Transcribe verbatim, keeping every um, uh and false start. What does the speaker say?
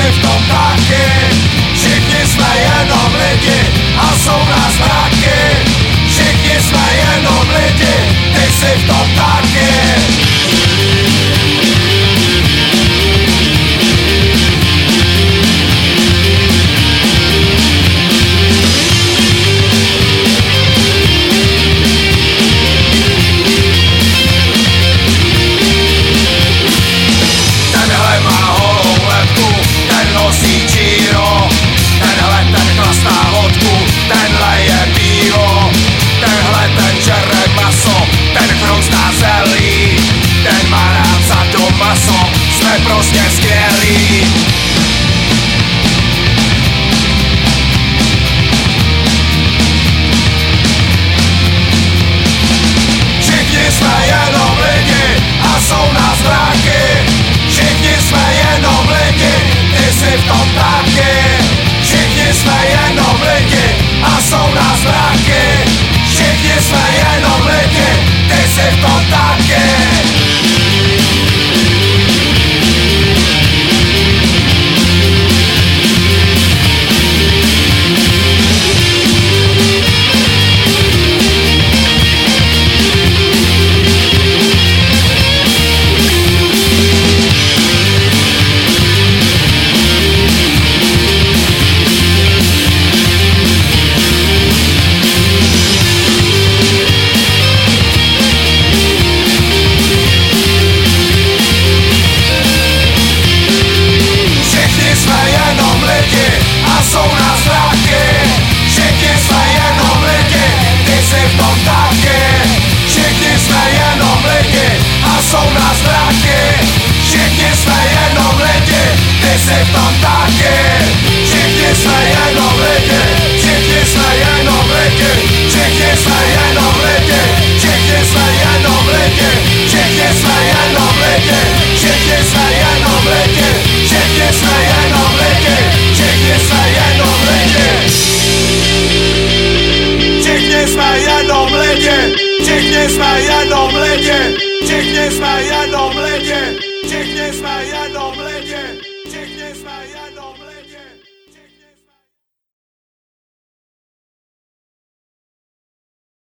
jsi v tom taky. Všichni jsme jenom lidi a jsou nás mraky. Všichni jsme jenom lidi, ty jsi v tom taky. Tenhle má holou lebku, ten nosí číro. Tenhle ten chlastá vodku, tenhle je pivo. Tenhle ten žere maso, ten chroustá zelí. Ten má rád za to maso, jsme prostě skvělí. Všichni jsme jenom lidi a jsou nás mraky. Všichni jsme jenom lidi, ty jsi v tom taky. Všichni jsme jenom lidi a jsou nás mraky. Všichni jsme jenom lidi, ty jsi v tom taky. Všichni jsme jenom lidi, všichni jsme jenom lidi, všichni